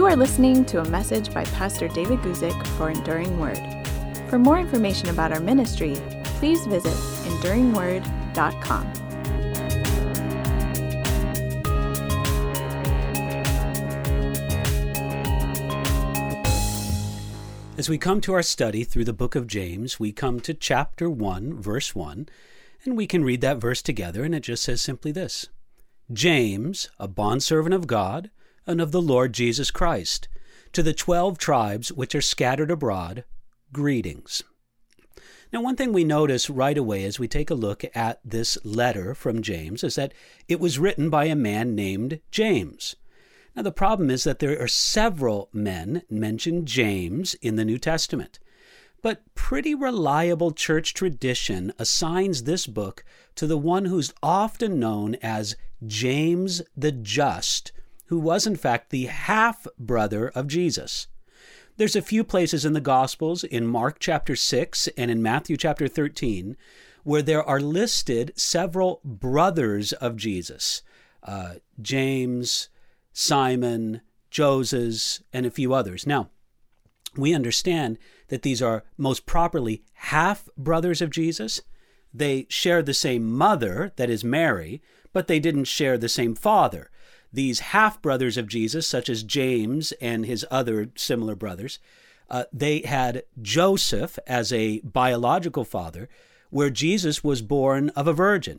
You are listening to a message by Pastor David Guzik for Enduring Word. For more information about our ministry, please visit enduringword.com. As we come to our study through the book of James, we come to chapter 1, verse 1, and we can read that verse together, and it just says simply this: James, a bondservant of God and of the Lord Jesus Christ, to the 12 tribes which are scattered abroad, greetings. Now, one thing we notice right away as we take a look at this letter from James is that it was written by a man named James. Now, the problem is that there are several men mentioned James in the New Testament, but pretty reliable church tradition assigns this book to the one who's often known as James the Just, who was in fact the half-brother of Jesus. There's a few places in the Gospels, in Mark chapter 6 and in Matthew chapter 13, where there are listed several brothers of Jesus, James, Simon, Joses, and a few others. Now, we understand that these are most properly half-brothers of Jesus. They share the same mother, that is Mary, but they didn't share the same father. These half-brothers of Jesus, such as James and his other similar brothers, they had Joseph as a biological father, where Jesus was born of a virgin,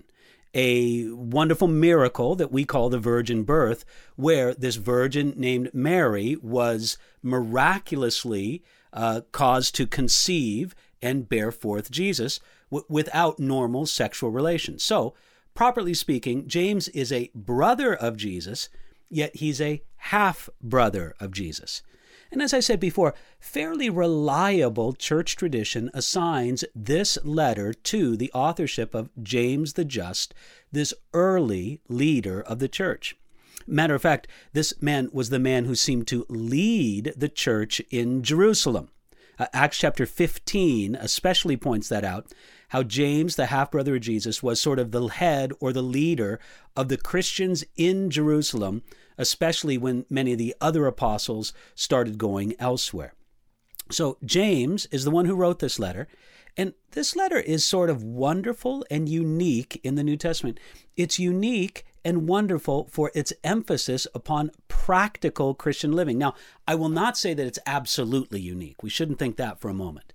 a wonderful miracle that we call the virgin birth, where this virgin named Mary was miraculously caused to conceive and bear forth Jesus without normal sexual relations. So, properly speaking, James is a brother of Jesus, yet he's a half-brother of Jesus. And as I said before, fairly reliable church tradition assigns this letter to the authorship of James the Just, this early leader of the church. Matter of fact, this man was the man who seemed to lead the church in Jerusalem. Acts chapter 15 especially points that out, how James, the half-brother of Jesus, was sort of the head or the leader of the Christians in Jerusalem, especially when many of the other apostles started going elsewhere. So James is the one who wrote this letter, and this letter is sort of wonderful and unique in the New Testament. It's unique and wonderful for its emphasis upon practical Christian living. Now, I will not say that it's absolutely unique. We shouldn't think that for a moment.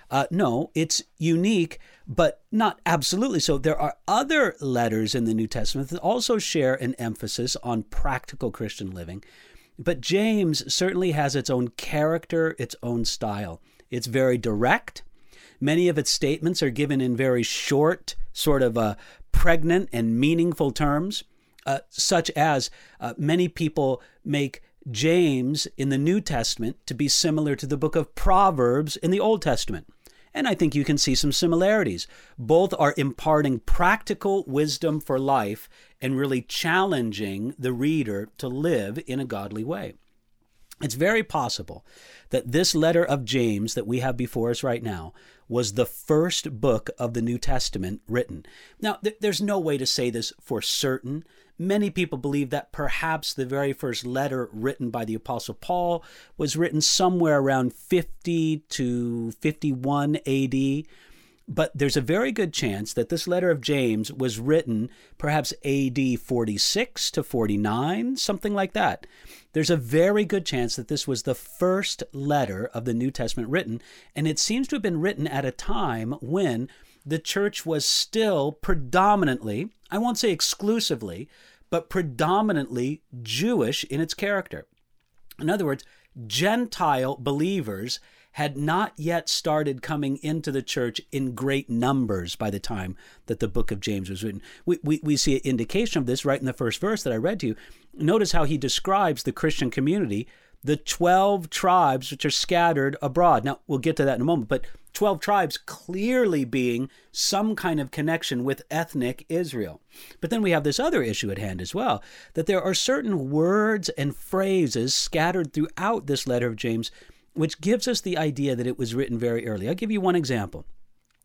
No, it's unique, but not absolutely so. There are other letters in the New Testament that also share an emphasis on practical Christian living. But James certainly has its own character, its own style. It's very direct. Many of its statements are given in very short, sort of pregnant and meaningful terms, such as many people make James in the New Testament to be similar to the book of Proverbs in the Old Testament. And I think you can see some similarities. Both are imparting practical wisdom for life and really challenging the reader to live in a godly way. It's very possible that this letter of James that we have before us right now was the first book of the New Testament written. Now, there's no way to say this for certain. Many people believe that perhaps the very first letter written by the Apostle Paul was written somewhere around 50 to 51 AD. But there's a very good chance that this letter of James was written perhaps AD 46 to 49, something like that. There's a very good chance that this was the first letter of the New Testament written, and it seems to have been written at a time when the church was still predominantly, I won't say exclusively, but predominantly Jewish in its character. In other words, Gentile believers had not yet started coming into the church in great numbers by the time that the book of James was written. We see an indication of this right in the first verse that I read to you. Notice how he describes the Christian community, the 12 tribes which are scattered abroad. Now, we'll get to that in a moment, but 12 tribes clearly being some kind of connection with ethnic Israel. But then we have this other issue at hand as well, that there are certain words and phrases scattered throughout this letter of James which gives us the idea that it was written very early. I'll give you one example.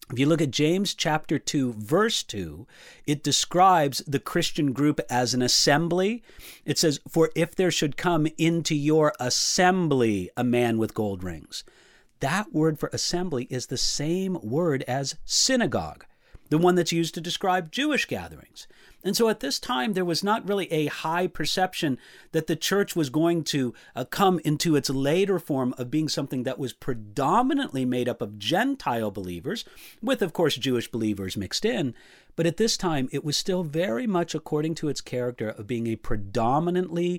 If you look at James chapter 2, verse 2, it describes the Christian group as an assembly. It says, "For if there should come into your assembly a man with gold rings." That word for assembly is the same word as synagogue, the one that's used to describe Jewish gatherings. And so at this time, there was not really a high perception that the church was going to come into its later form of being something that was predominantly made up of Gentile believers, with, of course, Jewish believers mixed in. But at this time, it was still very much according to its character of being a predominantly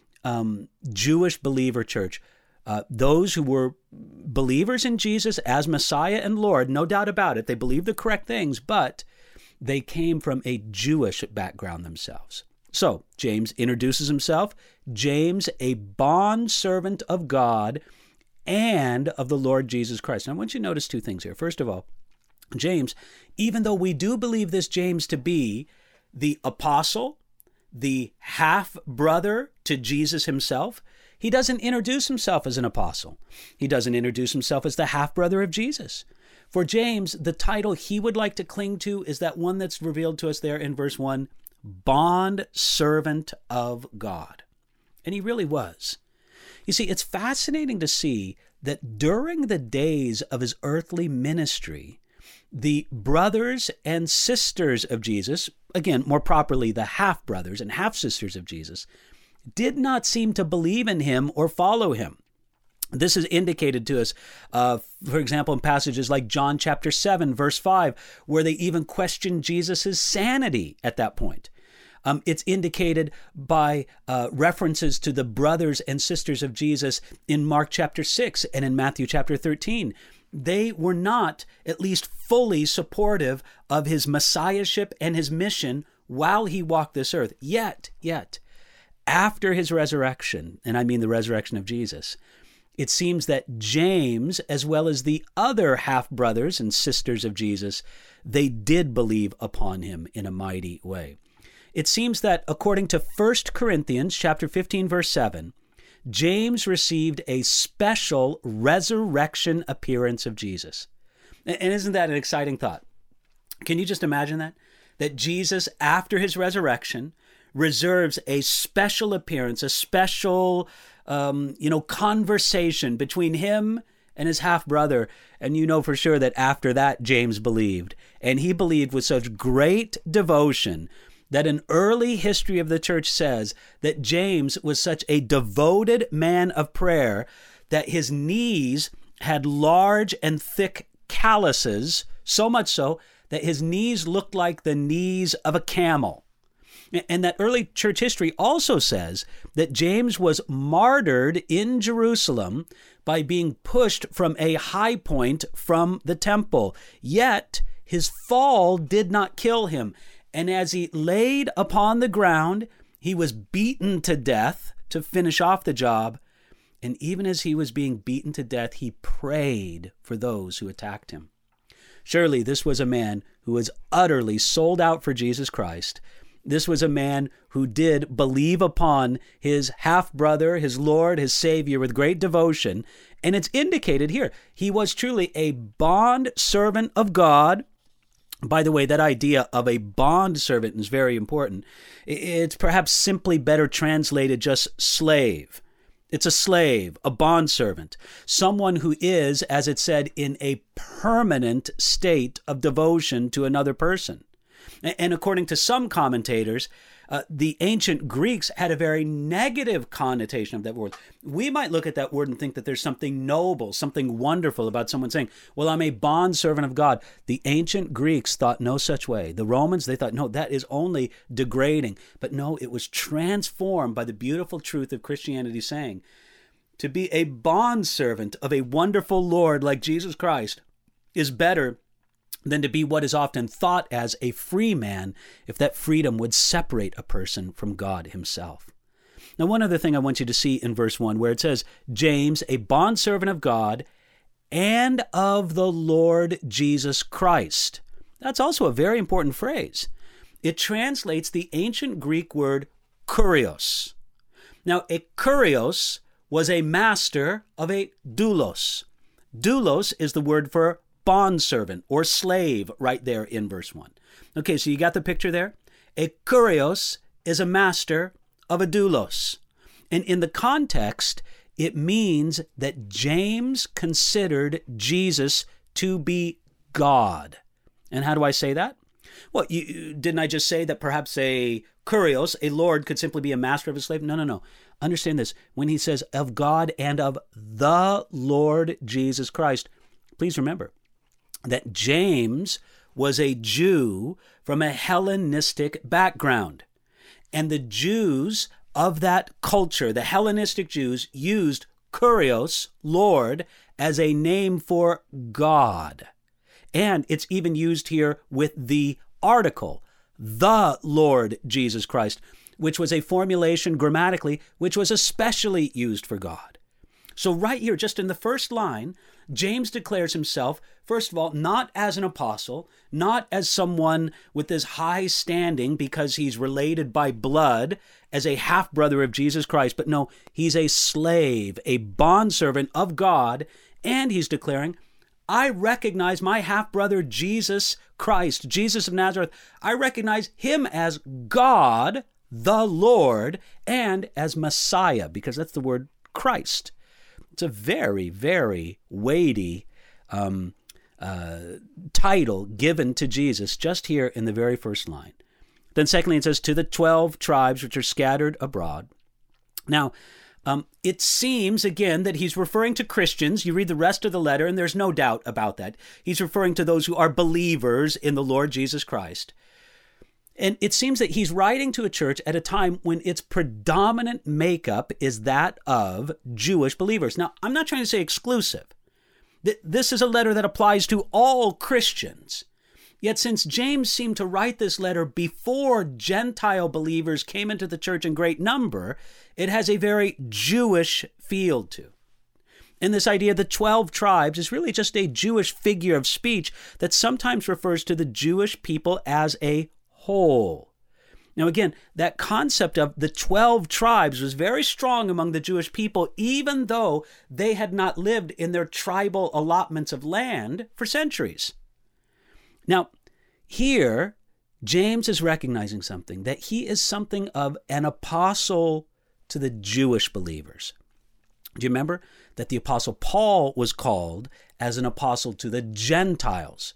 Jewish believer church. Those who were believers in Jesus as Messiah and Lord, no doubt about it, they believed the correct things, but they came from a Jewish background themselves. So James introduces himself. James, a bondservant of God and of the Lord Jesus Christ. And I want you to notice two things here. First of all, James, even though we do believe this James to be the apostle, the half-brother to Jesus himself, he doesn't introduce himself as an apostle. He doesn't introduce himself as the half-brother of Jesus. For James, the title he would like to cling to is that one that's revealed to us there in verse 1, bond servant of God. And he really was. You see, it's fascinating to see that during the days of his earthly ministry, the brothers and sisters of Jesus, again, more properly, the half-brothers and half-sisters of Jesus, did not seem to believe in him or follow him. This is indicated to us, for example, in passages like John chapter 7, verse 5, where they even question Jesus' sanity at that point. It's indicated by references to the brothers and sisters of Jesus in Mark chapter 6 and in Matthew chapter 13. They were not at least fully supportive of his messiahship and his mission while he walked this earth. Yet, after his resurrection, and I mean the resurrection of Jesus, it seems that James, as well as the other half-brothers and sisters of Jesus, they did believe upon him in a mighty way. It seems that according to 1 Corinthians chapter 15, verse 7, James received a special resurrection appearance of Jesus. And isn't that an exciting thought? Can you just imagine that? That Jesus, after his resurrection, reserves a special appearance, a special conversation between him and his half-brother. And you know for sure that after that, James believed. And he believed with such great devotion that an early history of the church says that James was such a devoted man of prayer that his knees had large and thick calluses, so much so that his knees looked like the knees of a camel. And that early church history also says that James was martyred in Jerusalem by being pushed from a high point from the temple. Yet his fall did not kill him. And as he laid upon the ground, he was beaten to death to finish off the job. And even as he was being beaten to death, he prayed for those who attacked him. Surely this was a man who was utterly sold out for Jesus Christ. This was a man who did believe upon his half-brother, his Lord, his Savior with great devotion. And it's indicated here. He was truly a bond servant of God. By the way, that idea of a bond servant is very important. It's perhaps simply better translated just slave. It's a slave, a bondservant, someone who is, as it said, in a permanent state of devotion to another person. And according to some commentators, the ancient Greeks had a very negative connotation of that word. We might look at that word and think that there's something noble, something wonderful about someone saying, well, I'm a bondservant of God. The ancient Greeks thought no such way. The Romans, they thought, no, that is only degrading. But no, it was transformed by the beautiful truth of Christianity saying, to be a bondservant of a wonderful Lord like Jesus Christ is better than to be what is often thought as a free man, if that freedom would separate a person from God himself. Now, one other thing I want you to see in verse 1, where it says, James, a bondservant of God and of the Lord Jesus Christ. That's also a very important phrase. It translates the ancient Greek word kurios. Now, a kurios was a master of a doulos. Doulos is the word for bondservant or slave right there in verse 1. Okay, so you got the picture there? A kurios is a master of a doulos. And in the context, it means that James considered Jesus to be God. And how do I say that? Well, didn't I just say that perhaps a kurios, a lord, could simply be a master of a slave? No. Understand this. When he says of God and of the Lord Jesus Christ, please remember that James was a Jew from a Hellenistic background. And the Jews of that culture, the Hellenistic Jews, used kurios, Lord, as a name for God. And it's even used here with the article, the Lord Jesus Christ, which was a formulation grammatically, which was especially used for God. So right here, just in the first line, James declares himself, first of all, not as an apostle, not as someone with this high standing because he's related by blood as a half-brother of Jesus Christ, but no, he's a slave, a bondservant of God, and he's declaring, I recognize my half-brother Jesus Christ, Jesus of Nazareth. I recognize him as God, the Lord, and as Messiah, because that's the word Christ. It's a very, very weighty title given to Jesus just here in the very first line. Then secondly, it says, to the 12 tribes which are scattered abroad. Now, it seems, again, that he's referring to Christians. You read the rest of the letter, and there's no doubt about that. He's referring to those who are believers in the Lord Jesus Christ. And it seems that he's writing to a church at a time when its predominant makeup is that of Jewish believers. Now, I'm not trying to say exclusive. This is a letter that applies to all Christians. Yet since James seemed to write this letter before Gentile believers came into the church in great number, it has a very Jewish feel to. And this idea of the 12 tribes is really just a Jewish figure of speech that sometimes refers to the Jewish people as a whole. Now again, that concept of the 12 tribes was very strong among the Jewish people, even though they had not lived in their tribal allotments of land for centuries. Now, here, James is recognizing something, that he is something of an apostle to the Jewish believers. Do you remember that the apostle Paul was called as an apostle to the Gentiles?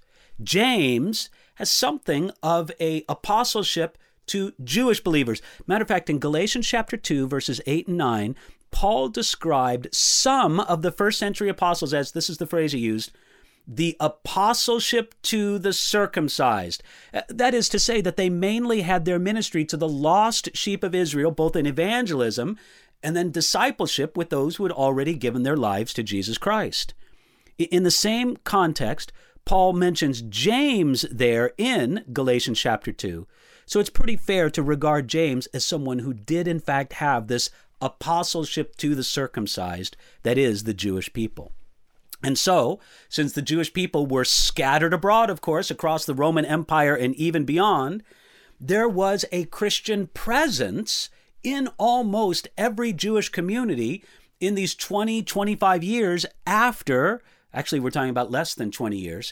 James has something of an apostleship to Jewish believers. Matter of fact, in Galatians chapter 2, verses 8 and 9, Paul described some of the first century apostles as, this is the phrase he used, the apostleship to the circumcised. That is to say that they mainly had their ministry to the lost sheep of Israel, both in evangelism and then discipleship with those who had already given their lives to Jesus Christ. In the same context, Paul mentions James there in Galatians chapter 2. So it's pretty fair to regard James as someone who did in fact have this apostleship to the circumcised, that is, the Jewish people. And so, since the Jewish people were scattered abroad, of course, across the Roman Empire and even beyond, there was a Christian presence in almost every Jewish community in these 25 years after, actually we're talking about less than 20 years,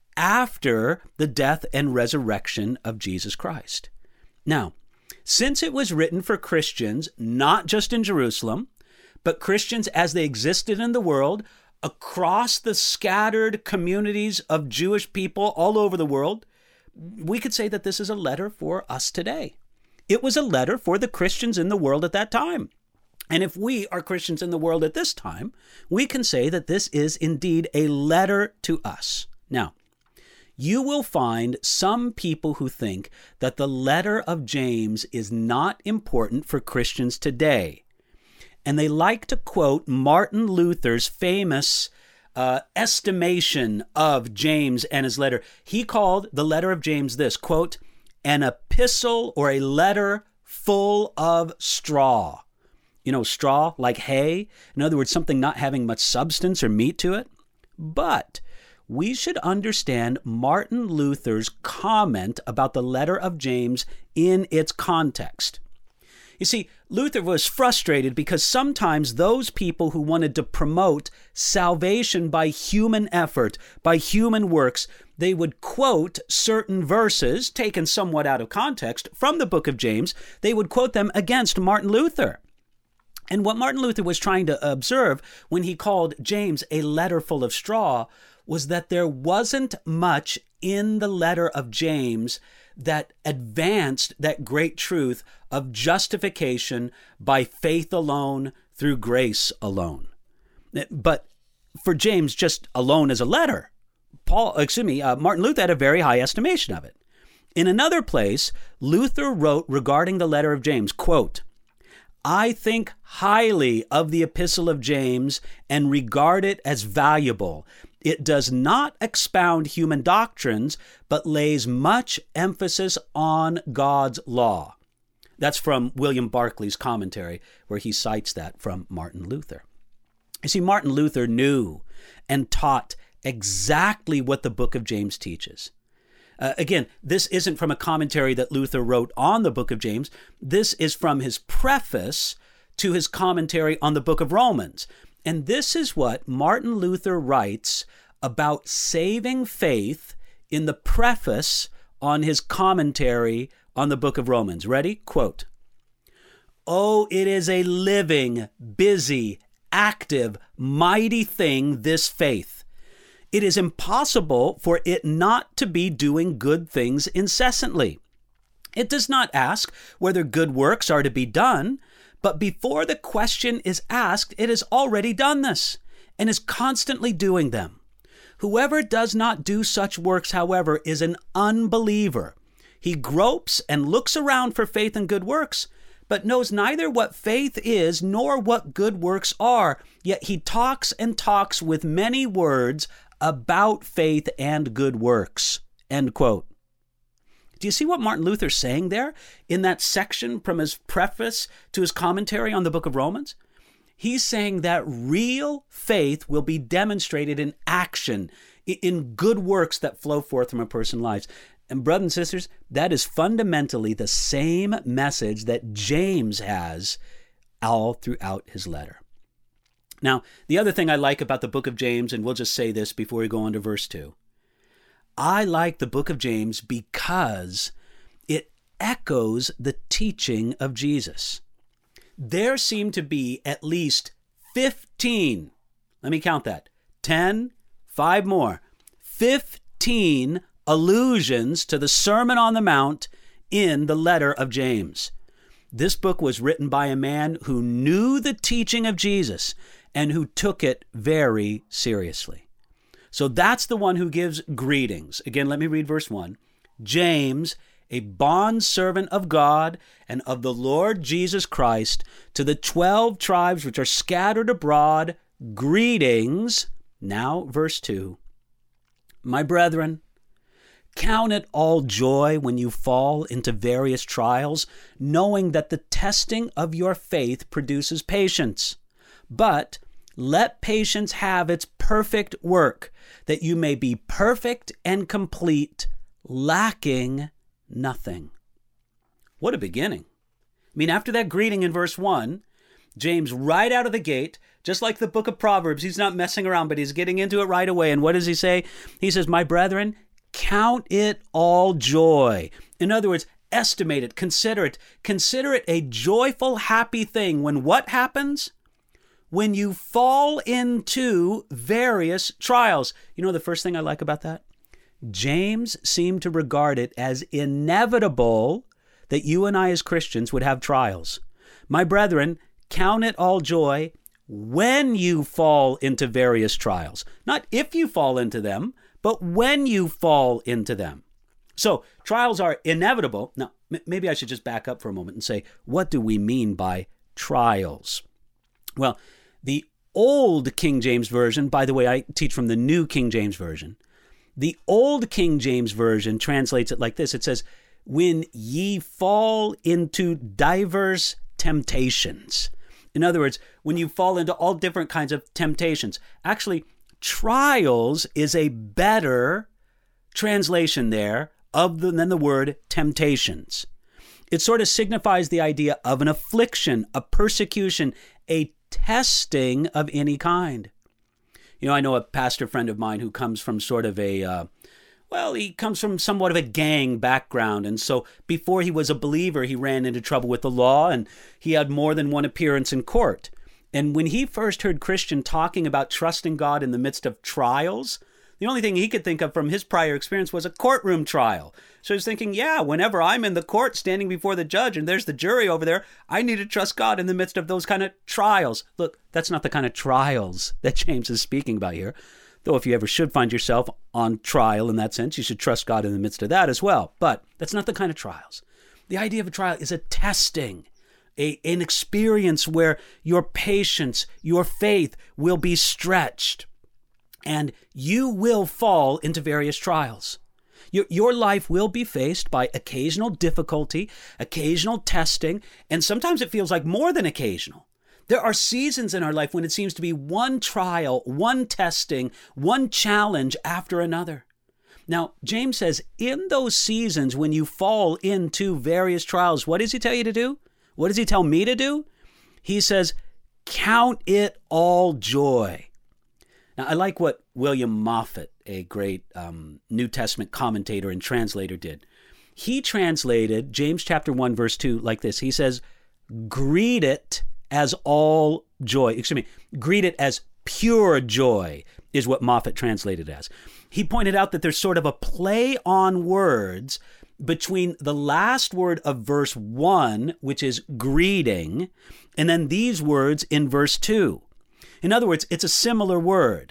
after the death and resurrection of Jesus Christ. Now, since it was written for Christians, not just in Jerusalem, but Christians as they existed in the world, across the scattered communities of Jewish people all over the world, we could say that this is a letter for us today. It was a letter for the Christians in the world at that time. And if we are Christians in the world at this time, we can say that this is indeed a letter to us. Now, you will find some people who think that the letter of James is not important for Christians today. And they like to quote Martin Luther's famous estimation of James and his letter. He called the letter of James this, quote, an epistle or a letter full of straw. You know, straw like hay. In other words, something not having much substance or meat to it. But we should understand Martin Luther's comment about the letter of James in its context. You see, Luther was frustrated because sometimes those people who wanted to promote salvation by human effort, by human works, they would quote certain verses, taken somewhat out of context, from the book of James. They would quote them against Martin Luther. And what Martin Luther was trying to observe when he called James a letter full of straw was that there wasn't much in the letter of James that advanced that great truth of justification by faith alone through grace alone. But for James, just alone as a letter, Martin Luther had a very high estimation of it. In another place, Luther wrote regarding the letter of James, quote, "I think highly of the epistle of James and regard it as valuable. It does not expound human doctrines, but lays much emphasis on God's law." That's from William Barclay's commentary, where he cites that from Martin Luther. You see, Martin Luther knew and taught exactly what the book of James teaches. Again, this isn't from a commentary that Luther wrote on the book of James. This is from his preface to his commentary on the book of Romans. And this is what Martin Luther writes about saving faith in the preface on his commentary on the book of Romans. Ready? Quote, "Oh, it is a living, busy, active, mighty thing, this faith. It is impossible for it not to be doing good things incessantly. It does not ask whether good works are to be done, but before the question is asked, it has already done this and is constantly doing them. Whoever does not do such works, however, is an unbeliever. He gropes and looks around for faith and good works, but knows neither what faith is nor what good works are. Yet he talks and talks with many words about faith and good works." End quote. Do you see what Martin Luther's saying there in that section from his preface to his commentary on the book of Romans? He's saying that real faith will be demonstrated in action, in good works that flow forth from a person's lives. And brothers and sisters, that is fundamentally the same message that James has all throughout his letter. Now, the other thing I like about the book of James, and we'll just say this before we go on to verse 2, I like the book of James because it echoes the teaching of Jesus. There seem to be at least 15, let me count that, 10, 5 more, 15 allusions to the Sermon on the Mount in the letter of James. This book was written by a man who knew the teaching of Jesus and who took it very seriously. So that's the one who gives greetings. Again, let me read verse 1. "James, a bondservant of God and of the Lord Jesus Christ, to the 12 tribes which are scattered abroad, greetings." Now, verse 2. "My brethren, count it all joy when you fall into various trials, knowing that the testing of your faith produces patience. But let patience have its perfect work, that you may be perfect and complete, lacking nothing." What a beginning. I mean, after that greeting in verse 1, James, right out of the gate, just like the book of Proverbs, he's not messing around, but he's getting into it right away. And what does he say? He says, "My brethren, count it all joy." In other words, estimate it, consider it. Consider it a joyful, happy thing when what happens? When you fall into various trials. You know the first thing I like about that? James seemed to regard it as inevitable that you and I as Christians would have trials. "My brethren, count it all joy when you fall into various trials." Not if you fall into them, but when you fall into them. So trials are inevitable. Now, maybe I should just back up for a moment and say, what do we mean by trials? Well, the old King James Version, by the way, I teach from the New King James Version. The old King James Version translates it like this. It says, "When ye fall into divers temptations." In other words, when you fall into all different kinds of temptations. Actually, trials is a better translation there than the word temptations. It sort of signifies the idea of an affliction, a persecution, a testing of any kind. I know a pastor friend of mine who comes from sort of he comes from somewhat of a gang background. And so before he was a believer, he ran into trouble with the law, and he had more than one appearance in court. And when he first heard Christian talking about trusting God in the midst of trials, the only thing he could think of from his prior experience was a courtroom trial. So he's thinking, whenever I'm in the court standing before the judge and there's the jury over there, I need to trust God in the midst of those kind of trials. Look, that's not the kind of trials that James is speaking about here. Though if you ever should find yourself on trial in that sense, you should trust God in the midst of that as well. But that's not the kind of trials. The idea of a trial is a testing, an experience where your patience, your faith will be stretched. And you will fall into various trials. Your life will be faced by occasional difficulty, occasional testing, and sometimes it feels like more than occasional. There are seasons in our life when it seems to be one trial, one testing, one challenge after another. Now, James says, in those seasons when you fall into various trials, what does he tell you to do? What does he tell me to do? He says, count it all joy. Now, I like what William Moffat, a great New Testament commentator and translator, did. He translated James chapter 1, verse 2 like this. He says, greet it as all joy. Greet it as pure joy is what Moffat translated as. He pointed out that there's sort of a play on words between the last word of verse 1, which is greeting, and then these words in verse 2. In other words, it's a similar word.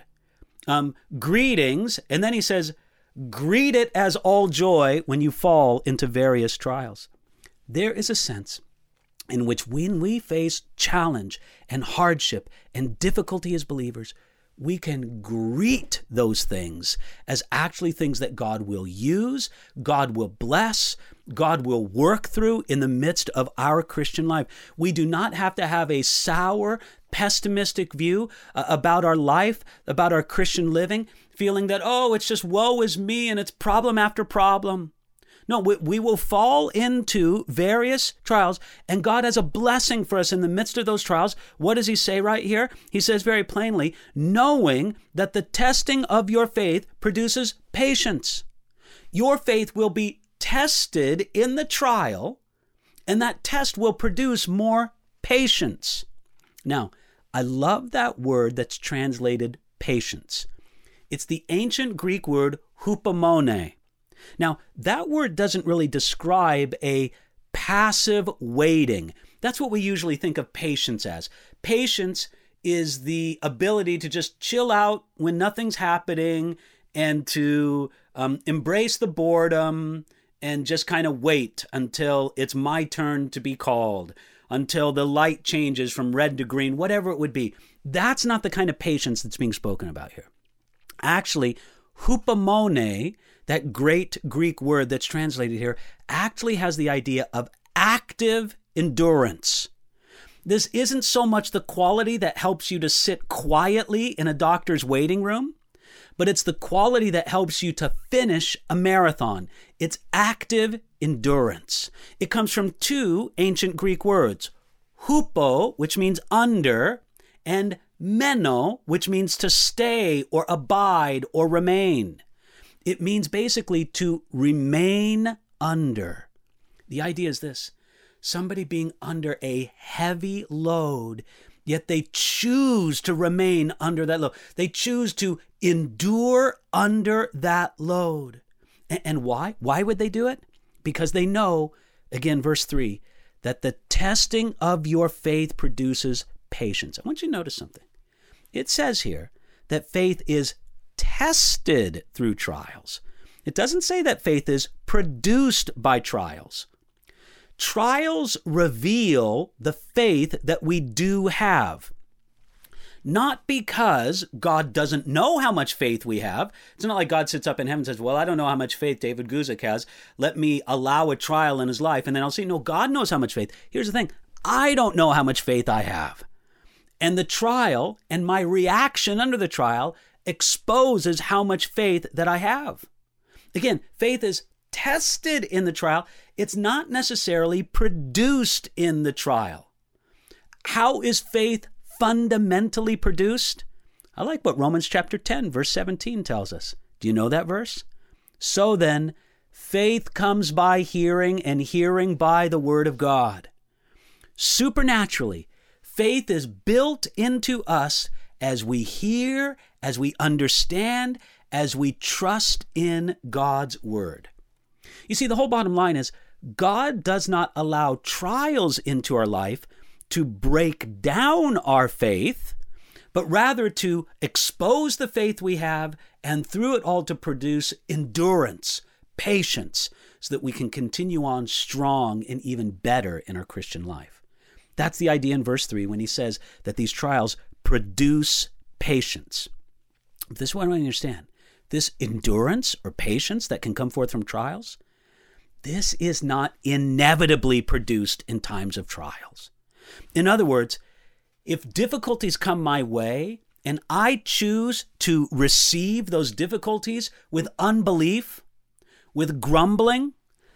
Greetings, and then he says, greet it as all joy when you fall into various trials. There is a sense in which when we face challenge and hardship and difficulty as believers, we can greet those things as actually things that God will use, God will bless, God will work through in the midst of our Christian life. We do not have to have a sour, pessimistic view about our life, about our Christian living, feeling that, it's just woe is me and it's problem after problem. No, we will fall into various trials, and God has a blessing for us in the midst of those trials. What does he say right here? He says very plainly, knowing that the testing of your faith produces patience. Your faith will be tested in the trial, and that test will produce more patience. Now, I love that word that's translated patience. It's the ancient Greek word hupomone. Now, that word doesn't really describe a passive waiting. That's what we usually think of patience as. Patience is the ability to just chill out when nothing's happening and to embrace the boredom and just kind of wait until it's my turn to be called, until the light changes from red to green, whatever it would be. That's not the kind of patience that's being spoken about here. Actually, hupomone, that great Greek word that's translated here, actually has the idea of active endurance. This isn't so much the quality that helps you to sit quietly in a doctor's waiting room, but it's the quality that helps you to finish a marathon. It's active endurance. It comes from two ancient Greek words, hupo, which means under, and meno, which means to stay or abide or remain. It means basically to remain under. The idea is this: somebody being under a heavy load, yet they choose to remain under that load. They choose to endure under that load. And why? Why would they do it? Because they know, again, verse 3, that the testing of your faith produces patience. I want you to notice something. It says here that faith is tested through trials. It doesn't say that faith is produced by trials. Trials reveal the faith that we do have. Not because God doesn't know how much faith we have. It's not like God sits up in heaven and says, well, I don't know how much faith David Guzik has. Let me allow a trial in his life, and then I'll see. No, God knows how much faith. Here's the thing. I don't know how much faith I have. And the trial and my reaction under the trial exposes how much faith that I have. Again, faith is tested in the trial. It's not necessarily produced in the trial. How is faith fundamentally produced? I like what Romans chapter 10, verse 17 tells us. Do you know that verse? So then, faith comes by hearing, and hearing by the word of God. Supernaturally, faith is built into us as we hear, as we understand, as we trust in God's word. You see, the whole bottom line is God does not allow trials into our life to break down our faith, but rather to expose the faith we have and through it all to produce endurance, patience, so that we can continue on strong and even better in our Christian life. That's the idea in verse 3 when he says that these trials produce patience. This is what I understand. This endurance or patience that can come forth from trials, this is not inevitably produced in times of trials. In other words, if difficulties come my way and I choose to receive those difficulties with unbelief, with grumbling,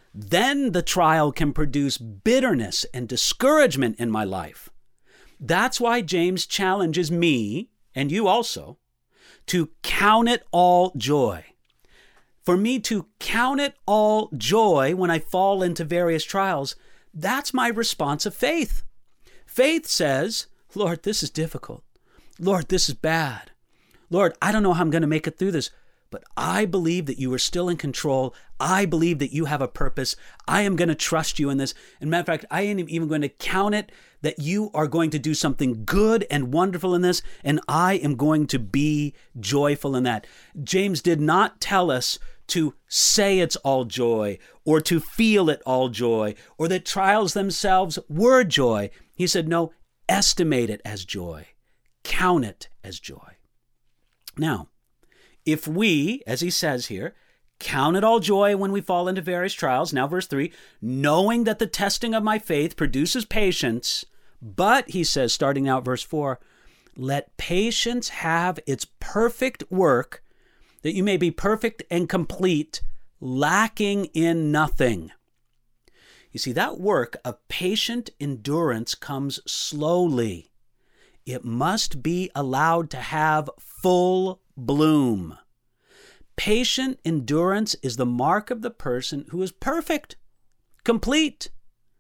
then the trial can produce bitterness and discouragement in my life. That's why James challenges me, and you also, to count it all joy. For me to count it all joy when I fall into various trials, that's my response of faith. Faith says, Lord, this is difficult. Lord, this is bad. Lord, I don't know how I'm going to make it through this, but I believe that you are still in control. I believe that you have a purpose. I am going to trust you in this. And matter of fact, I am even going to count it that you are going to do something good and wonderful in this, and I am going to be joyful in that. James did not tell us to say it's all joy or to feel it all joy or that trials themselves were joy. He said, no, estimate it as joy. Count it as joy. Now, if we, as he says here, count it all joy when we fall into various trials, now verse 3, knowing that the testing of my faith produces patience, but, he says, starting out verse 4, let patience have its perfect work, that you may be perfect and complete, lacking in nothing. You see, that work of patient endurance comes slowly. It must be allowed to have full bloom. Patient endurance is the mark of the person who is perfect, complete,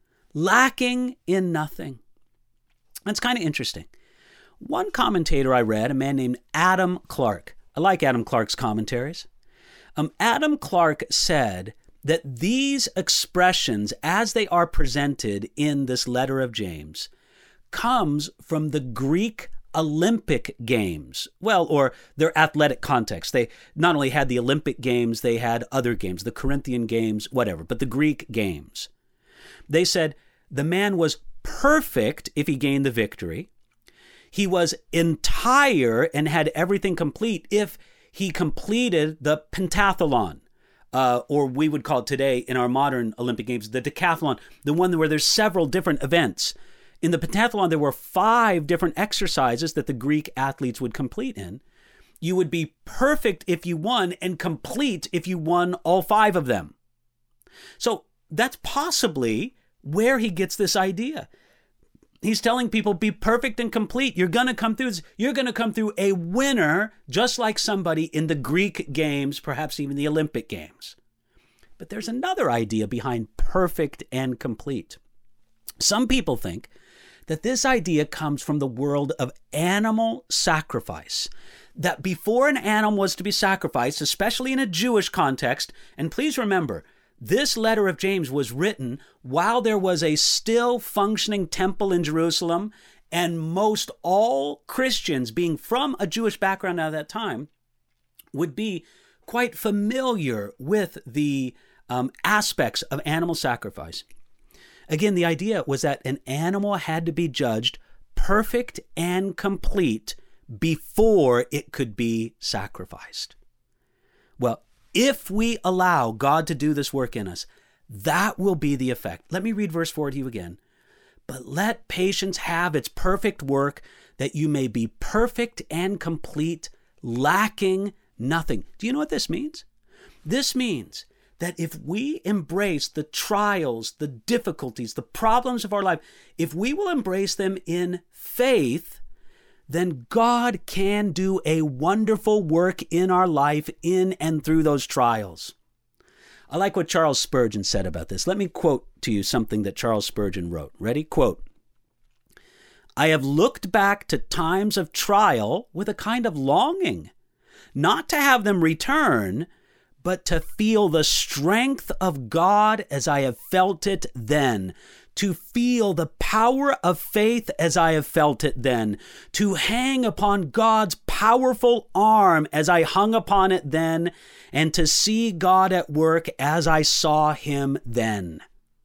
lacking in nothing. That's kind of interesting. One commentator I read, a man named Adam Clarke. I like Adam Clarke's commentaries. Adam Clarke said that these expressions, as they are presented in this letter of James, comes from the Greek Olympic Games. Well, or their athletic context. They not only had the Olympic Games, they had other games, the Corinthian Games, whatever, but the Greek Games. They said the man was perfect if he gained the victory. He was entire and had everything complete if he completed the pentathlon, or we would call it today in our modern Olympic Games, the decathlon, the one where there's several different events. In the pentathlon, there were 5 different exercises that the Greek athletes would complete in. You would be perfect if you won and complete if you won all 5 of them. So that's possibly where he gets this idea. He's telling people, be perfect and complete. You're going to come through this. You're going to come through a winner, just like somebody in the Greek Games, perhaps even the Olympic Games. But there's another idea behind perfect and complete. Some people think that this idea comes from the world of animal sacrifice. That before an animal was to be sacrificed, especially in a Jewish context, and please remember, this letter of James was written while there was a still functioning temple in Jerusalem, and most all Christians, being from a Jewish background at that time, would be quite familiar with the aspects of animal sacrifice. Again, the idea was that an animal had to be judged perfect and complete before it could be sacrificed. Well, if we allow God to do this work in us, that will be the effect. Let me read verse 4 to you again. But let patience have its perfect work, that you may be perfect and complete, lacking nothing. Do you know what this means? This means that if we embrace the trials, the difficulties, the problems of our life, if we will embrace them in faith, then God can do a wonderful work in our life in and through those trials. I like what Charles Spurgeon said about this. Let me quote to you something that Charles Spurgeon wrote. Ready? Quote, "I have looked back to times of trial with a kind of longing, not to have them return, but to feel the strength of God as I have felt it then, to feel the power of faith as I have felt it then, to hang upon God's powerful arm as I hung upon it then, and to see God at work as I saw him then."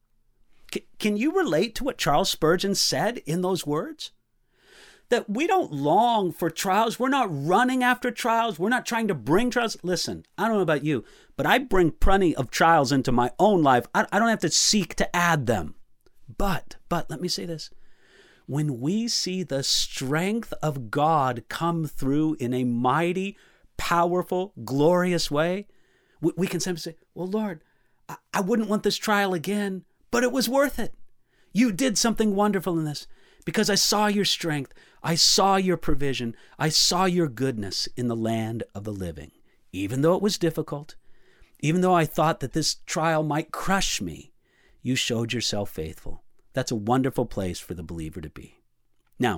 Can you relate to what Charles Spurgeon said in those words? That we don't long for trials. We're not running after trials. We're not trying to bring trials. Listen, I don't know about you, but I bring plenty of trials into my own life. I don't have to seek to add them. But let me say this. When we see the strength of God come through in a mighty, powerful, glorious way, we can simply say, well, Lord, I wouldn't want this trial again, but it was worth it. You did something wonderful in this because I saw your strength. I saw your provision. I saw your goodness in the land of the living. Even though it was difficult, even though I thought that this trial might crush me, you showed yourself faithful. That's a wonderful place for the believer to be. Now,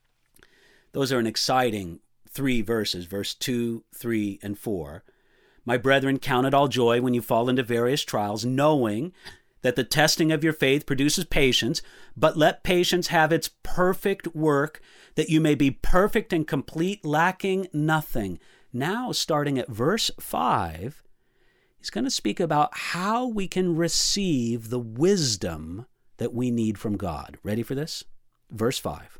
those are an exciting 3 verses, verse 2, 3, and 4. "My brethren, count it all joy when you fall into various trials, knowing that the testing of your faith produces patience, but let patience have its perfect work, that you may be perfect and complete, lacking nothing." Now, starting at verse 5, he's going to speak about how we can receive the wisdom that we need from God. Ready for this? Verse 5.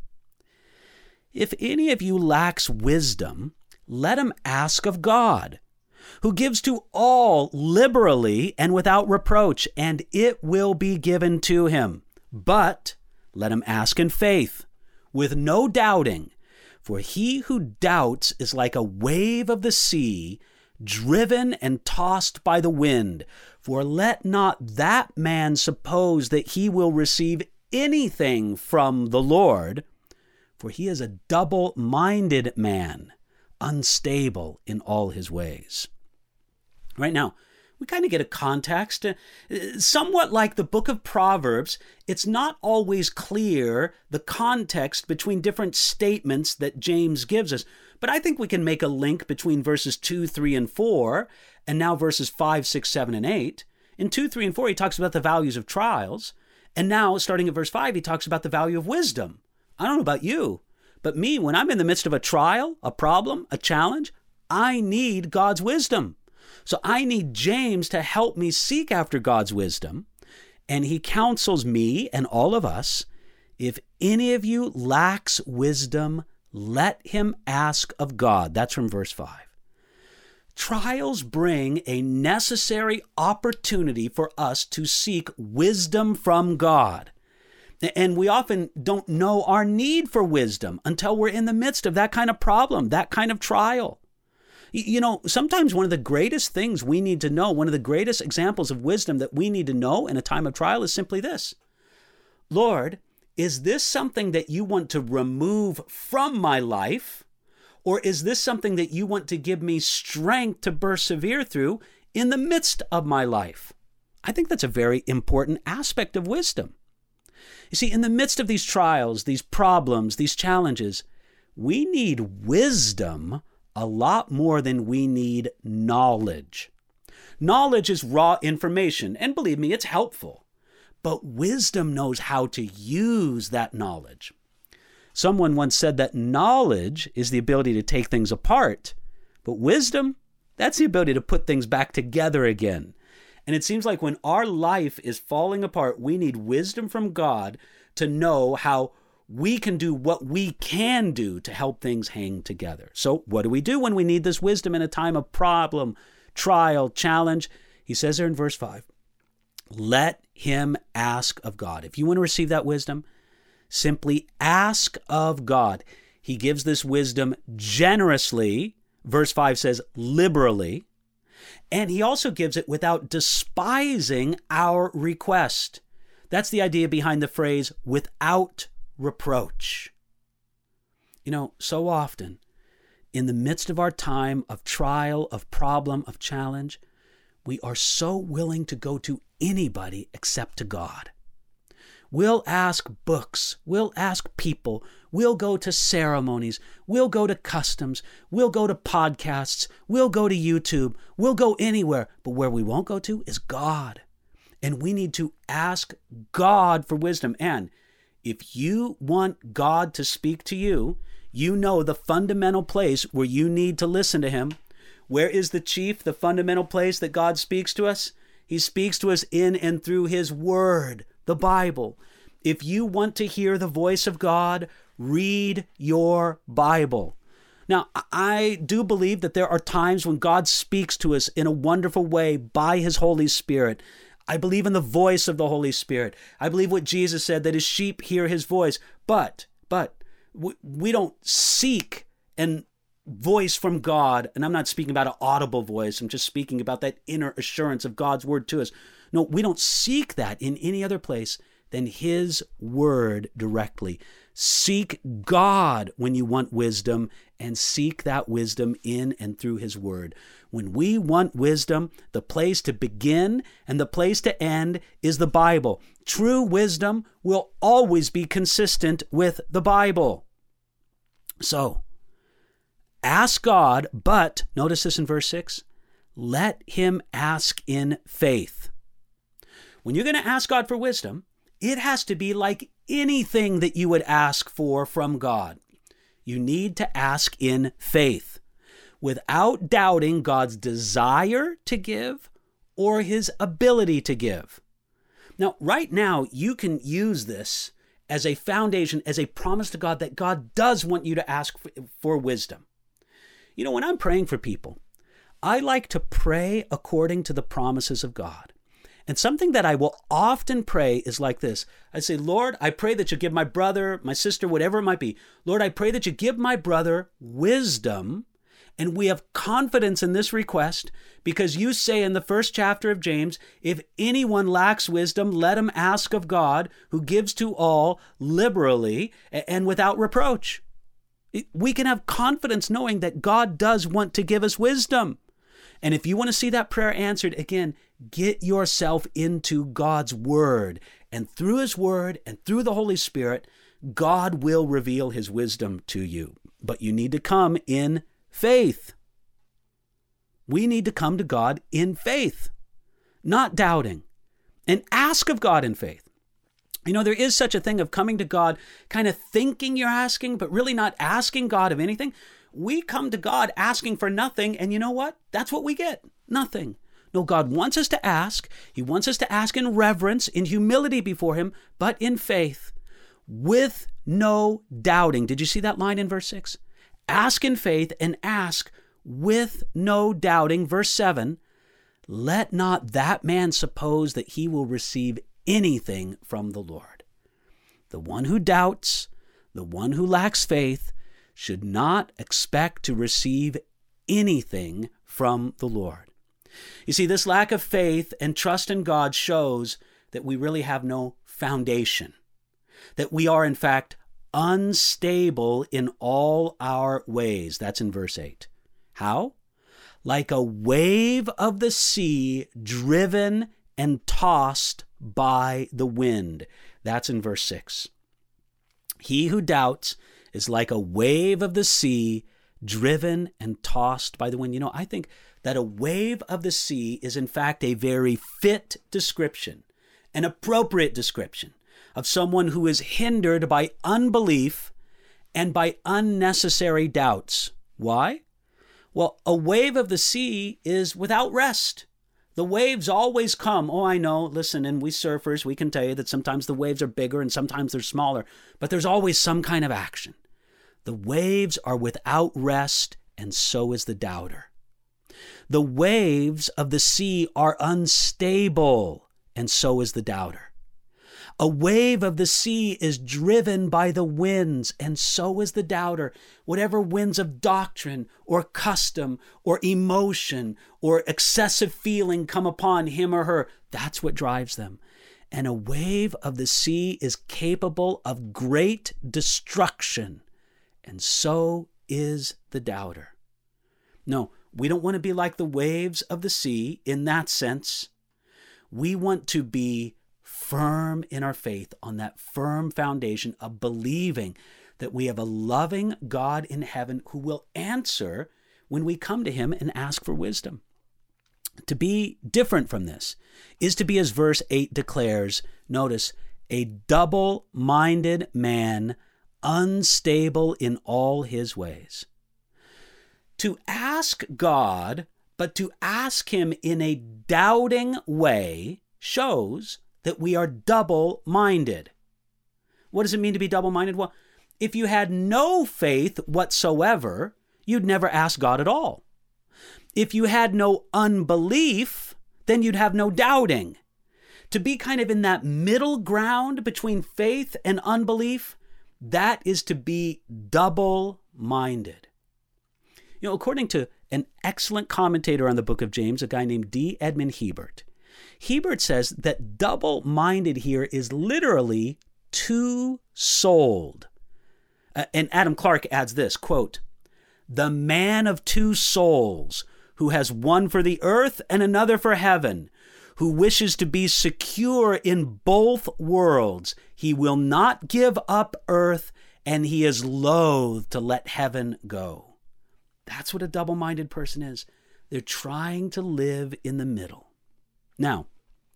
"If any of you lacks wisdom, let him ask of God, who gives to all liberally and without reproach, and it will be given to him. But let him ask in faith, with no doubting. For he who doubts is like a wave of the sea, driven and tossed by the wind. For let not that man suppose that he will receive anything from the Lord, for he is a double-minded man, unstable in all his ways." Right now, we kind of get a context. Somewhat like the book of Proverbs, it's not always clear the context between different statements that James gives us. But I think we can make a link between verses 2, 3, and 4, and now verses 5, 6, 7, and 8. In 2, 3, and 4, he talks about the values of trials. And now, starting at verse 5, he talks about the value of wisdom. I don't know about you, but me, when I'm in the midst of a trial, a problem, a challenge, I need God's wisdom. So I need James to help me seek after God's wisdom. And he counsels me and all of us, if any of you lacks wisdom, let him ask of God. That's from verse 5. Trials bring a necessary opportunity for us to seek wisdom from God. And we often don't know our need for wisdom until we're in the midst of that kind of problem, that kind of trial. You know, sometimes one of the greatest things we need to know, one of the greatest examples of wisdom that we need to know in a time of trial is simply this. Lord, is this something that you want to remove from my life? Or is this something that you want to give me strength to persevere through in the midst of my life? I think that's a very important aspect of wisdom. You see, in the midst of these trials, these problems, these challenges, we need wisdom a lot more than we need knowledge. Knowledge is raw information, and believe me, it's helpful. But wisdom knows how to use that knowledge. Someone once said that knowledge is the ability to take things apart, but wisdom, that's the ability to put things back together again. And it seems like when our life is falling apart, we need wisdom from God to know how we can do what we can do to help things hang together. So what do we do when we need this wisdom in a time of problem, trial, challenge? He says there in verse 5, let him ask of God. If you want to receive that wisdom, simply ask of God. He gives this wisdom generously. Verse 5 says liberally. And he also gives it without despising our request. That's the idea behind the phrase, without reproach. You know, so often, in the midst of our time of trial, of problem, of challenge, we are so willing to go to anybody except to God. We'll ask books, we'll ask people, we'll go to ceremonies, we'll go to customs, we'll go to podcasts, we'll go to YouTube, we'll go anywhere, but where we won't go to is God. And we need to ask God for wisdom. And if you want God to speak to you, you know the fundamental place where you need to listen to him. Where is the fundamental place that God speaks to us? He speaks to us in and through his word, the Bible. If you want to hear the voice of God, read your Bible. Now, I do believe that there are times when God speaks to us in a wonderful way by his Holy Spirit. I believe in the voice of the Holy Spirit. I believe what Jesus said, that his sheep hear his voice. But we don't seek an voice from God. And I'm not speaking about an audible voice. I'm just speaking about that inner assurance of God's word to us. No, we don't seek that in any other place than his word directly. Seek God when you want wisdom, and seek that wisdom in and through his word. When we want wisdom, the place to begin and the place to end is the Bible. True wisdom will always be consistent with the Bible. So, ask God, but, notice this in verse 6, let him ask in faith. When you're going to ask God for wisdom, it has to be like anything that you would ask for from God. You need to ask in faith, without doubting God's desire to give or his ability to give. Now, right now, you can use this as a foundation, as a promise to God that God does want you to ask for wisdom. You know, when I'm praying for people, I like to pray according to the promises of God. And something that I will often pray is like this. I say, Lord, I pray that you give my brother, my sister, whatever it might be. Lord, I pray that you give my brother wisdom. And we have confidence in this request because you say in the first chapter of James, if anyone lacks wisdom, let him ask of God, who gives to all liberally and without reproach. We can have confidence knowing that God does want to give us wisdom. And if you want to see that prayer answered, again, get yourself into God's word. And through his word and through the Holy Spirit, God will reveal his wisdom to you. But you need to come in faith. We need to come to God in faith, not doubting, and ask of God in faith. You know, there is such a thing of coming to God kind of thinking you're asking, but really not asking God of anything. We come to God asking for nothing, and you know what? That's what we get. Nothing. No, God wants us to ask. He wants us to ask in reverence, in humility before him, but in faith, with no doubting. Did you see that line in verse 6? Ask in faith and ask with no doubting. Verse 7, let not that man suppose that he will receive anything from the Lord. The one who doubts, the one who lacks faith, should not expect to receive anything from the Lord. You see, this lack of faith and trust in God shows that we really have no foundation, that we are, in fact, unstable in all our ways. That's in verse 8. How? Like a wave of the sea driven and tossed by the wind. That's in verse 6. He who doubts is like a wave of the sea driven and tossed by the wind. You know, I think that a wave of the sea is in fact a very fit description, an appropriate description of someone who is hindered by unbelief and by unnecessary doubts. Why? Well, a wave of the sea is without rest. The waves always come. Oh, I know. Listen, and we surfers, we can tell you that sometimes the waves are bigger and sometimes they're smaller, but there's always some kind of action. The waves are without rest, and so is the doubter. The waves of the sea are unstable, and so is the doubter. A wave of the sea is driven by the winds, and so is the doubter. Whatever winds of doctrine or custom or emotion or excessive feeling come upon him or her, that's what drives them. And a wave of the sea is capable of great destruction, and so is the doubter. No, we don't want to be like the waves of the sea in that sense. We want to be firm in our faith on that firm foundation of believing that we have a loving God in heaven who will answer when we come to him and ask for wisdom. To be different from this is to be, as verse 8 declares, notice, a double-minded man, unstable in all his ways. To ask God, but to ask him in a doubting way, shows that we are double-minded. What does it mean to be double-minded? Well, if you had no faith whatsoever, you'd never ask God at all. If you had no unbelief, then you'd have no doubting. To be kind of in that middle ground between faith and unbelief, that is to be double-minded. You know, according to an excellent commentator on the book of James, a guy named D. Edmund Hebert, Hebert says that double-minded here is literally two-souled. And Adam Clarke adds this, quote, "The man of two souls, who has one for the earth and another for heaven, who wishes to be secure in both worlds. He will not give up earth, and he is loath to let heaven go." That's what a double-minded person is. They're trying to live in the middle. Now,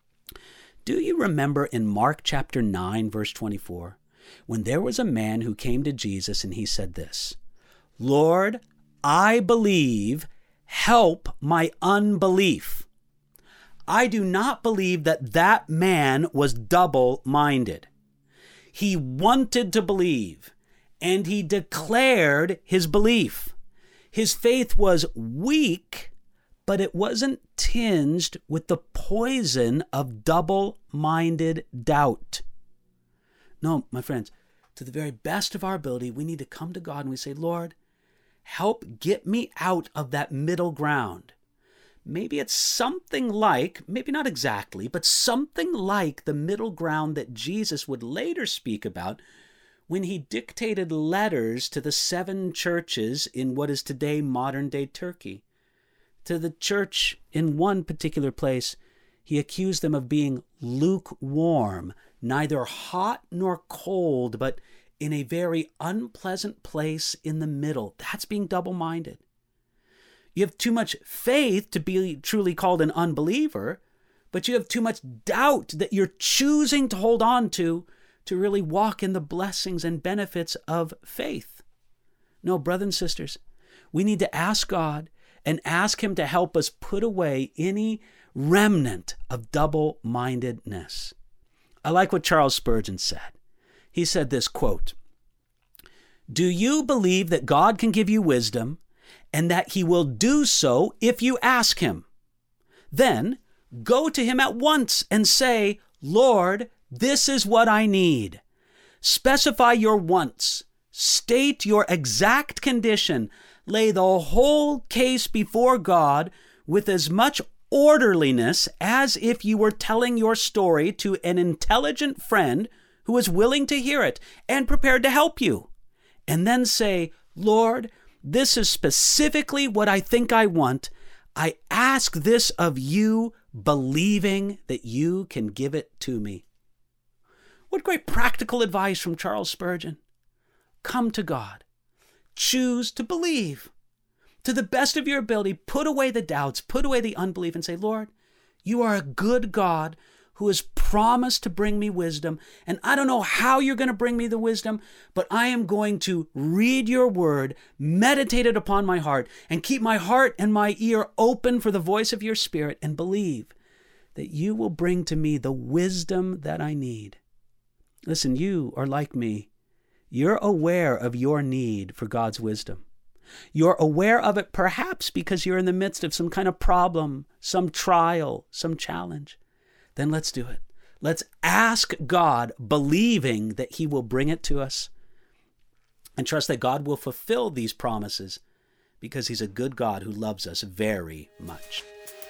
do you remember in Mark chapter 9, verse 24, when there was a man who came to Jesus and he said this, "Lord, I believe, help my unbelief." I do not believe that that man was double-minded. He wanted to believe, and he declared his belief. His faith was weak, but it wasn't tinged with the poison of double-minded doubt. No, my friends, to the very best of our ability, we need to come to God and we say, "Lord, help get me out of that middle ground." Maybe it's something like, maybe not exactly, but something like the middle ground that Jesus would later speak about when he dictated letters to the 7 churches in what is today modern-day Turkey. To the church in one particular place, he accused them of being lukewarm, neither hot nor cold, but in a very unpleasant place in the middle. That's being double-minded. You have too much faith to be truly called an unbeliever, but you have too much doubt that you're choosing to hold on to really walk in the blessings and benefits of faith. No, brothers and sisters, we need to ask God and ask him to help us put away any remnant of double-mindedness. I like what Charles Spurgeon said. He said this, quote, "Do you believe that God can give you wisdom and that he will do so if you ask him? Then go to him at once and say, 'Lord, this is what I need.' Specify your wants. State your exact condition. Lay the whole case before God with as much orderliness as if you were telling your story to an intelligent friend who is willing to hear it and prepared to help you. And then say, 'Lord, this is specifically what I think I want. I ask this of you, believing that you can give it to me.'" What great practical advice from Charles Spurgeon. Come to God. Choose to believe. To the best of your ability, put away the doubts, put away the unbelief, and say, "Lord, you are a good God who has promised to bring me wisdom, and I don't know how you're going to bring me the wisdom, but I am going to read your word, meditate it upon my heart, and keep my heart and my ear open for the voice of your Spirit, and believe that you will bring to me the wisdom that I need." Listen, you are like me. You're aware of your need for God's wisdom. You're aware of it perhaps because you're in the midst of some kind of problem, some trial, some challenge. Then let's do it. Let's ask God, believing that He will bring it to us, and trust that God will fulfill these promises because He's a good God who loves us very much.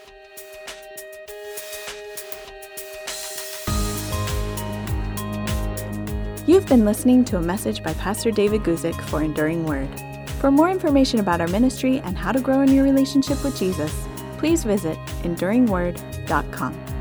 You've been listening to a message by Pastor David Guzik for Enduring Word. For more information about our ministry and how to grow in your relationship with Jesus, please visit enduringword.com.